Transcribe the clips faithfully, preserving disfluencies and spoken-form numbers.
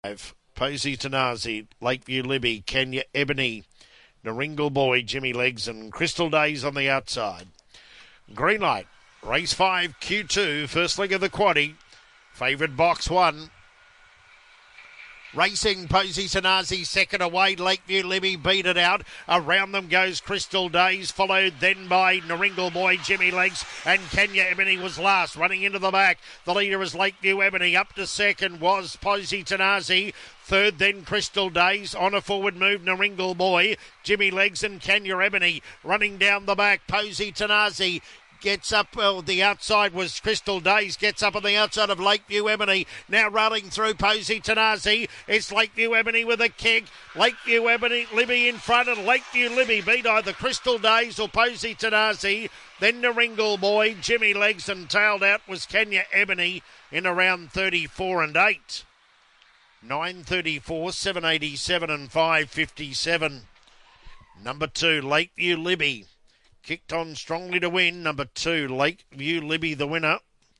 Posey Tanazi, Lakeview Libby, Kenya Ebony, Naringal Boy, Jimmy Legs and Crystal Days on the outside. Green light, race five, Q two, first leg of the quaddie. Favourite box one. Racing, Posey Tanazi, second away. Lakeview Libby beat it out. Around them goes Crystal Days, followed then by Naringal Boy, Jimmy Legs, and Kenya Ebony was last, running into the back. The leader is Lakeview Ebony. Up to second was Posey Tanazi. Third, then Crystal Days. On a forward move, Naringal Boy, Jimmy Legs and Kenya Ebony. Running down the back, Posey Tanazi. Gets up, well, the outside was Crystal Days, gets up on the outside of Lakeview Ebony. Now rolling through Posey Tanazi. It's Lakeview Ebony with a kick. Lakeview Ebony, Libby in front, and Lakeview Libby beat either Crystal Days or Posey Tanazi. Then Naringal Boy, Jimmy Legs, and tailed out was Kenya Ebony in around thirty-four and eight. nine thirty-four, seven eighty-seven and five fifty-seven. Number two, Lakeview Libby. Kicked on strongly to win. Number two, Lakeview Libby, the winner.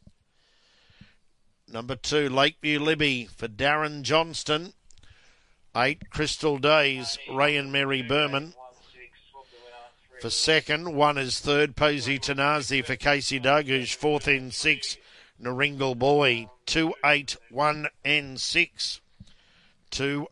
Number two, Lakeview Libby for Darren Johnston. Eight, Crystal Days, Ray and Mary Berman. For second, one is third, Posey Tanazi for Casey Dougouche. Fourth in six, Naringal Boy. Two, eight, one and six. Two,